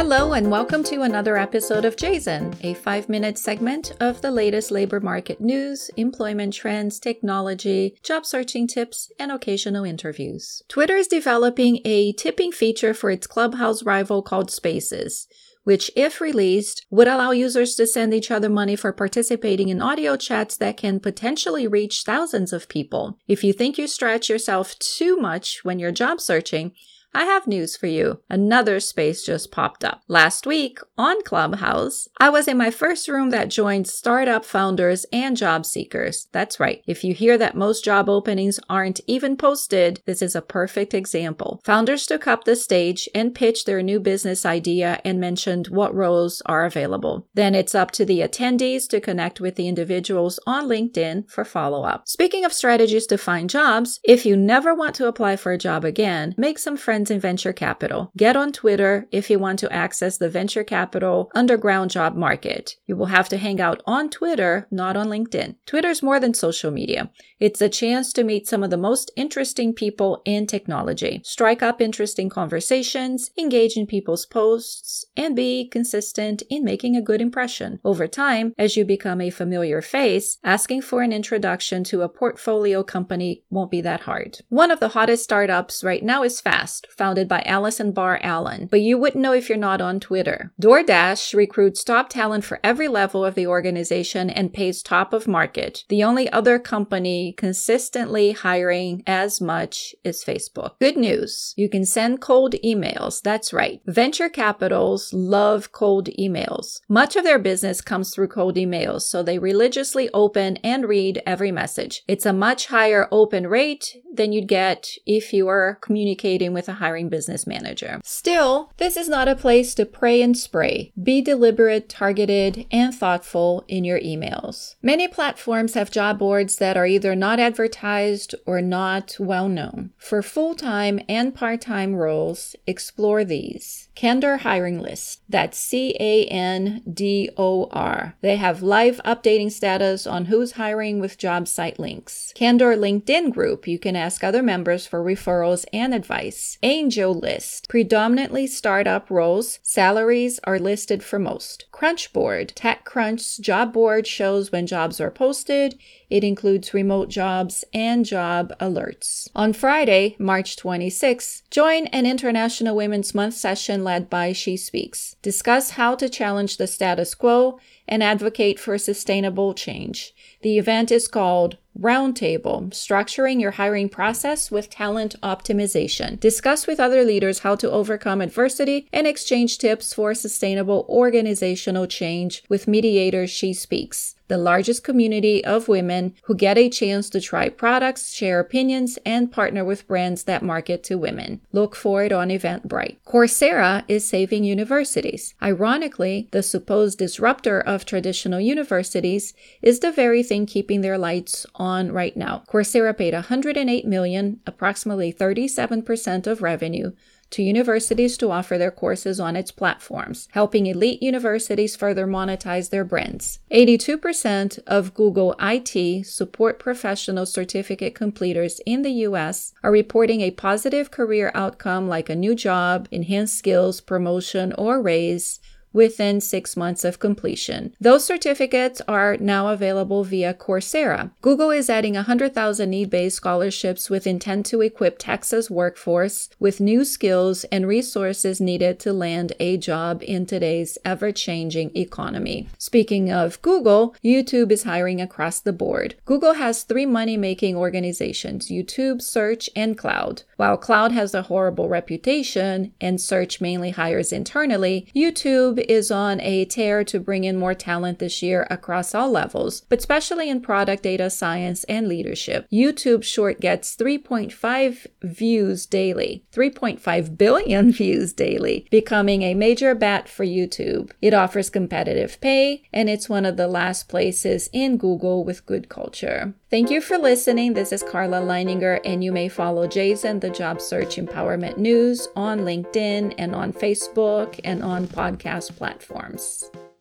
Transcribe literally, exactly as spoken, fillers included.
Hello and welcome to another episode of Jason, a five-minute segment of the latest labor market news, employment trends, technology, job searching tips, and occasional interviews. Twitter is developing a tipping feature for its Clubhouse rival called Spaces, which, if released, would allow users to send each other money for participating in audio chats that can potentially reach thousands of people. If you think you stretch yourself too much when you're job searching, I have news for you. Another space just popped up. Last week on Clubhouse, I was in my first room that joined startup founders and job seekers. That's right. If you hear that most job openings aren't even posted, this is a perfect example. Founders took up the stage and pitched their new business idea and mentioned what roles are available. Then it's up to the attendees to connect with the individuals on LinkedIn for follow-up. Speaking of strategies to find jobs, if you never want to apply for a job again, make some friends in venture capital. Get on Twitter if you want to access the venture capital underground job market. You will have to hang out on Twitter, not on LinkedIn. Twitter's more than social media. It's a chance to meet some of the most interesting people in technology. Strike up interesting conversations, engage in people's posts, and be consistent in making a good impression. Over time, as you become a familiar face, asking for an introduction to a portfolio company won't be that hard. One of the hottest startups right now is Fast, founded by Allison Barr Allen, but you wouldn't know if you're not on Twitter. DoorDash recruits top talent for every level of the organization and pays top of market. The only other company consistently hiring as much is Facebook. Good news. You can send cold emails. That's right. Venture capitals love cold emails. Much of their business comes through cold emails, so they religiously open and read every message. It's a much higher open rate than you'd get if you were communicating with a hiring business manager. Still, this is not a place to pray and spray. Be deliberate, targeted, and thoughtful in your emails. Many platforms have job boards that are either not advertised or not well known. For full-time and part-time roles, explore these. Candor Hiring List. That's C A N D O R. They have live updating status on who's hiring with job site links. Candor LinkedIn Group. You can ask other members for referrals and advice. Angel List. Predominantly startup roles. Salaries are listed for most. Crunchboard. TechCrunch's job board shows when jobs are posted. It includes remote jobs and job alerts. On Friday, March twenty-sixth, join an International Women's Month session led by She Speaks. Discuss how to challenge the status quo and advocate for sustainable change. The event is called Roundtable, Structuring Your Hiring Process with Talent Optimization. Discuss with other leaders how to overcome adversity and exchange tips for sustainable organizational change with mediators She Speaks, the largest community of women who get a chance to try products, share opinions, and partner with brands that market to women. Look for it on Eventbrite. Coursera is saving universities. Ironically, the supposed disruptor of traditional universities is the very thing keeping their lights on right now. Coursera paid one hundred eight million dollars, approximately thirty-seven percent of revenue, to universities to offer their courses on its platforms, helping elite universities further monetize their brands. eighty-two percent of Google I T support professional certificate completers in the U S are reporting a positive career outcome like a new job, enhanced skills, promotion, or raise within six months of completion. Those certificates are now available via Coursera. Google is adding one hundred thousand need-based scholarships with intent to equip Texas workforce with new skills and resources needed to land a job in today's ever-changing economy. Speaking of Google, YouTube is hiring across the board. Google has three money-making organizations, YouTube, Search, and Cloud. While Cloud has a horrible reputation and Search mainly hires internally, YouTube is on a tear to bring in more talent this year across all levels, but especially in product data science and leadership. YouTube Short gets three point five views daily, three point five billion views daily, becoming a major bet for YouTube. It offers competitive pay, and it's one of the last places in Google with good culture. Thank you for listening. This is Carla Leininger, and you may follow Jason, the Job Search Empowerment News, on LinkedIn and on Facebook and on podcast platforms.